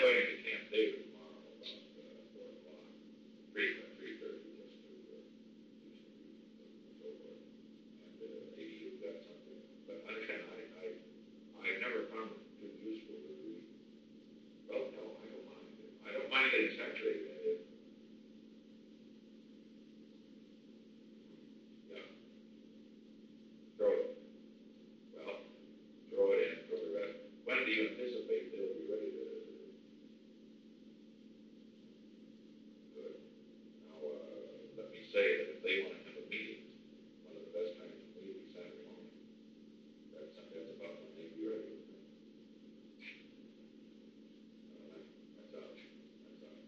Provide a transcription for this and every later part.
going to Camp David tomorrow about 4 o'clock, 3:30, just to do so forth. And maybe you've got something. But again, I've never found it too useful to read. Well, no, I don't mind it. I don't mind getting saturated in it. Yeah. Throw it. Well, throw it in, throw the rest. When do you anticipate they'll be ready to? Good. Now, let me say that if they want to have a meeting, one of the best times to meet is Saturday morning. That's about when they'd be ready. That's out. That's out.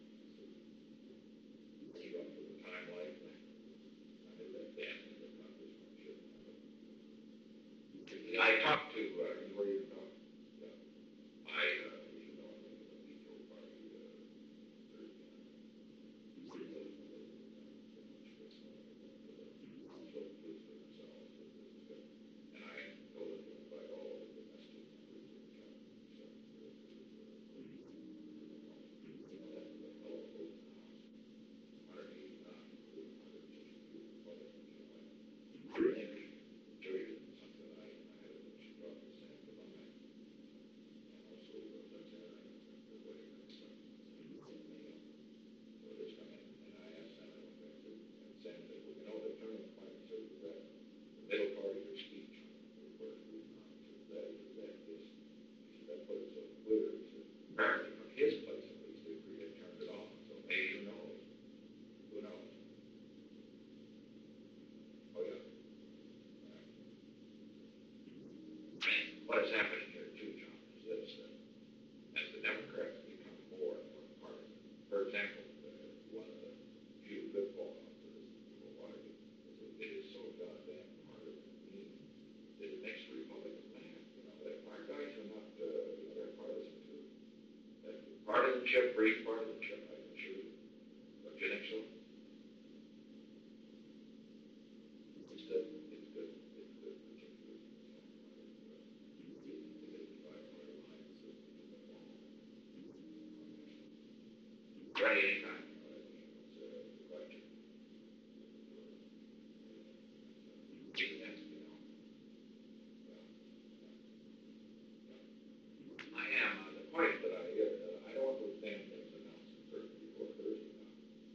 Keep up with the timeline. I knew that damn thing would not this one shouldn't happen. I talked to, where you talk? Yeah. I, you know, I'm in the veto party, Thursday night. So pleased with themselves. And I told them to invite all of the domestic members of the county. So, you know, that's the fellow vote in the House. 189, including 162 Republicans. Maybe jury something I had a struck the same divine. And also let's enter the way that's so it is coming. And I asked Senator and Sam said, well, you know, the turning point is that the middle part of your speech where that is, he said, that put it so clear. He said, apparently from his place at least, they had turned it off. So maybe who knows? Who knows? Oh yeah. What is happening here too, John, is this, as the Democrats become more and more partisan. For example, one of the few good fallout for this people watching is that it is so goddamn partisan and mean that it makes the Republicans mad. You know, our guys are not, they're partisan too. Partisanship breeds partisanship, I can assure you. Don't you think so? It's good. It's good. It's good, particularly. Ready anytime. It's a question. I am on the point that I don't understand things announced before Thursday now.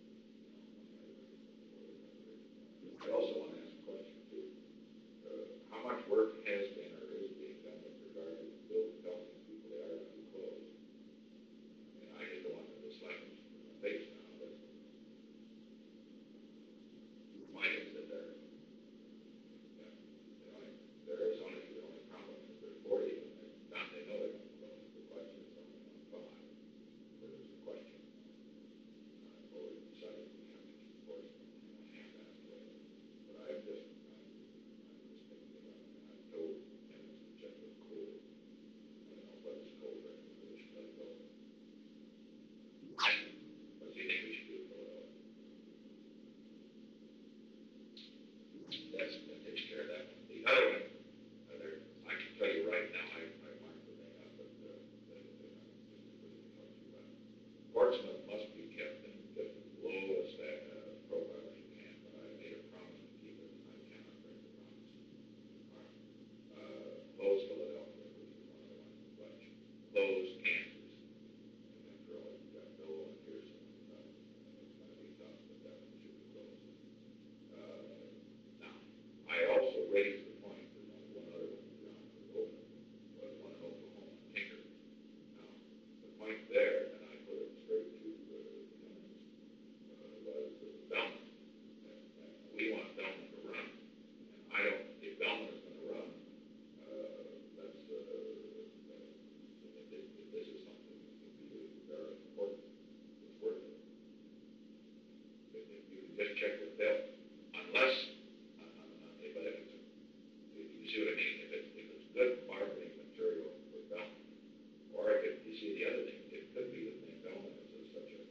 I also want to ask a question too. How much work has been or is being done with regard to the bill telling people they are to be closed? I just don't want to slap them in the face now, but why is it there? Yeah. There is only, the only problem is there's 40 of them. They know they're going to close. The question is only on 5. But there's a question. Well, we decided we have to keep forcing them in a half-assed way. But I'm just thinking about it. I've told him to check with Cole. I don't know what his Cole recommendation let go. What do you think we should do for it? That takes care of that one. The other one, I can tell you right now, I marked the thing up, but Portsmouth must be kept in just as low as that profile as you can, but I made a promise to keep it, and I cannot break the promise. All right. Close Philadelphia, which is one of the ones in Fletch. Close Kansas. And after all, you've got Noel and Pearson. It's going to be tough, but that one should be closed. Now, I also raised the point that one other one, John, was open, was one in Oklahoma, Tinker. Now, the point there, and I put it straight to Cummings, was Bellman. We want Bellman to run. And I don't, if Bellman is going to run, that's, if this is something that can be very important, it's worth it. If you can just check with Bill, unless, but if it's, you see what I mean, if it's good bargaining material for Bellman, or if you see the other thing, it could be the thing Bellman is such a,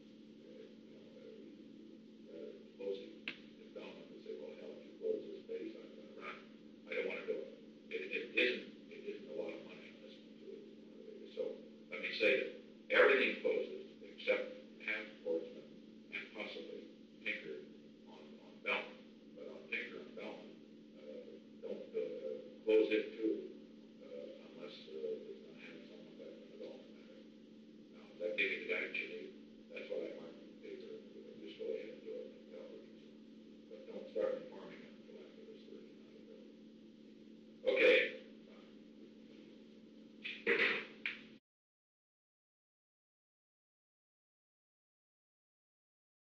explosive. If Bellman would say, well, hell, if you close this space, I'm going to run. I don't want to do it. It isn't a lot of money on this one, too. So let me say that everything closes except half Portsmouth and possibly Tinker on Belmont. But on Tinker on Belmont, don't close it too, unless it's going to have someone back in the Gulf matter. Now, is that giving the guy too